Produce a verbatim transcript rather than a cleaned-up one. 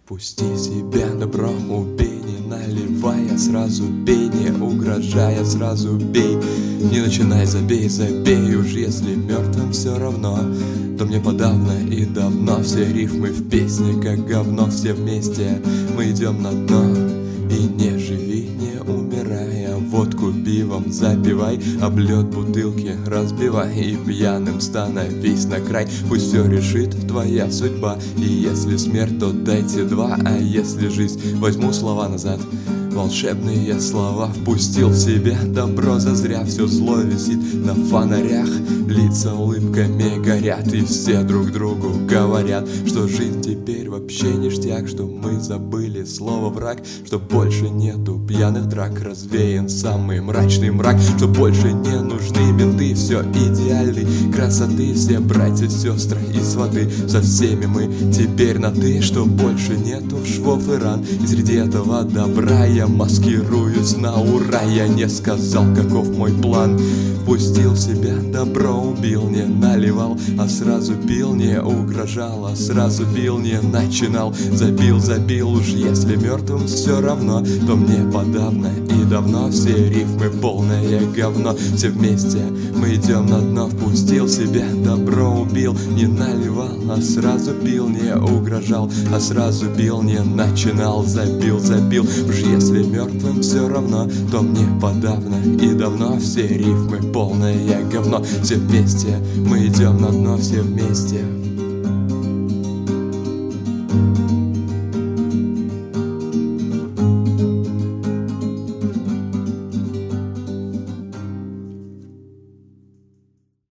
Впусти в себя добро, убей, не наливая, сразу бей, не угрожая, сразу бей. Не начинай, забей, забей, уж если мертвым все равно, то мне подавно и давно. Все рифмы в песне, как говно, все вместе мы идем на дно. И не живи, не умирая, водку пивом запивай, об лед бутылки разбивай и пьяным становись на край. Пусть все решит твоя судьба, и если смерть, то дайте два, а если жизнь, возьму слова назад. Волшебные слова впустил в себя добро, зазря все зло висит на фонарях. Лица улыбками горят, и все друг другу говорят, что жизнь теперь вообще ништяк, что мы забыли слово враг, что больше нету пьяных драк, развеян самый мрачный мрак, что больше не нужны менты, все идеальной красоты, все братья, сестры и сваты, со всеми мы теперь на ты, что больше нету швов и ран, и среди этого добра я маскируюсь на ура. Я не сказал, каков мой план. Пустил в себя добро, убил, не наливал, а сразу бил, не угрожал, а сразу бил, не начинал. Забил, забил, уж если мертвым все равно, то мне подавно и давно. Все рифмы полное говно, все вместе мы идем на дно. Впустил в себя добро, убил, не наливал, а сразу бил, не угрожал, а сразу бил, не начинал. Забил, забил, уж если мертвым все равно, то мне подавно и давно. Все рифмы полное говно, все вместе мы идем на дно, все вместе.